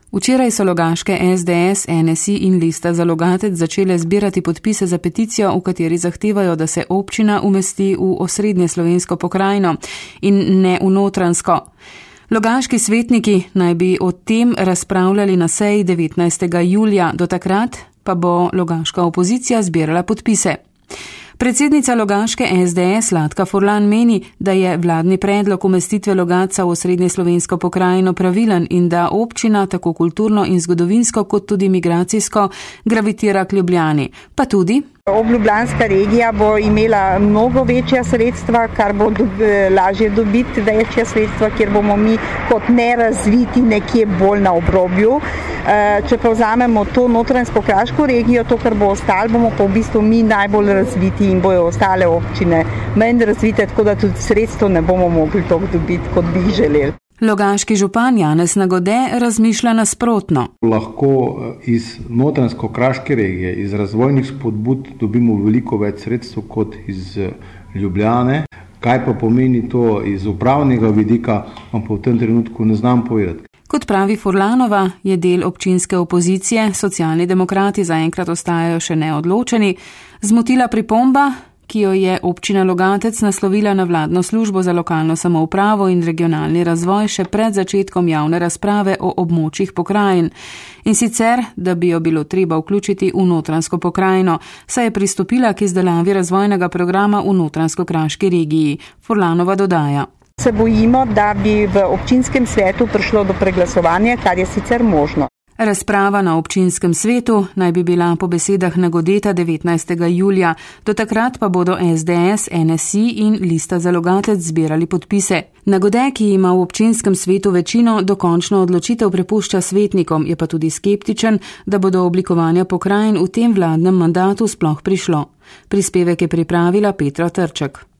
Včeraj so logaške SDS, NSI in Lista za Logatec začele zbirati podpise za peticijo, v kateri zahtevajo, da se občina umesti v osrednje slovensko pokrajino in ne v Notranjsko. Logaški svetniki naj bi o tem razpravljali na seji 19. julija, do takrat pa bo logaška opozicija zbirala podpise. Predsednica logaške SDS Zlatka Furlan meni, da je vladni predlog umestitve Logatca v osrednje slovensko pokrajino pravilen in da občina tako kulturno in zgodovinsko kot tudi migracijsko gravitira k Ljubljani, pa tudi Obljubljanska regija bo imela mnogo večja sredstva, kar bo lažje dobiti večja sredstva, kjer bomo mi kot nerazviti nekje bolj na obrobju. Če pa vzamemo to notranjsko-kraško regijo, to, kar bo ostalo, bomo pa v bistvu mi najbolj razviti in bojo ostale občine manj razvite, tako da tudi sredstvo ne bomo mogli toliko dobiti, kot bi jih želeli. Logaški župan Janez Nagode razmišlja nasprotno. Lahko iz notranjsko-kraške regije, iz razvojnih spodbud dobimo veliko več sredstev kot iz Ljubljane. Kaj pa pomeni to iz upravnega vidika, vam pa v tem trenutku ne znam povedati. Kot pravi Furlanova, je del občinske opozicije, Socialni demokrati zaenkrat ostajajo še neodločeni, zmotila pripomba, ki jo je občina Logatec naslovila na vladno službo za lokalno samoupravo in regionalni razvoj še pred začetkom javne razprave o območjih pokrajin. In sicer, da bi jo bilo treba vključiti v notranjsko pokrajino, saj je pristopila k izdelavi razvojnega programa v notranjsko-kraški regiji. Furlanova dodaja. Se bojimo, da bi v občinskem svetu prišlo do preglasovanja, kar je sicer možno. Razprava na občinskem svetu naj bi bila po besedah Nagodeta 19. julija, do takrat pa bodo SDS, NSI in Lista za Logatec zbirali podpise. Nagode, ki ima v občinskem svetu večino, dokončno odločitev prepušča svetnikom, je pa tudi skeptičen, da bo do oblikovanja pokrajin v tem vladnem mandatu sploh prišlo. Prispevek je pripravila Petra Trček.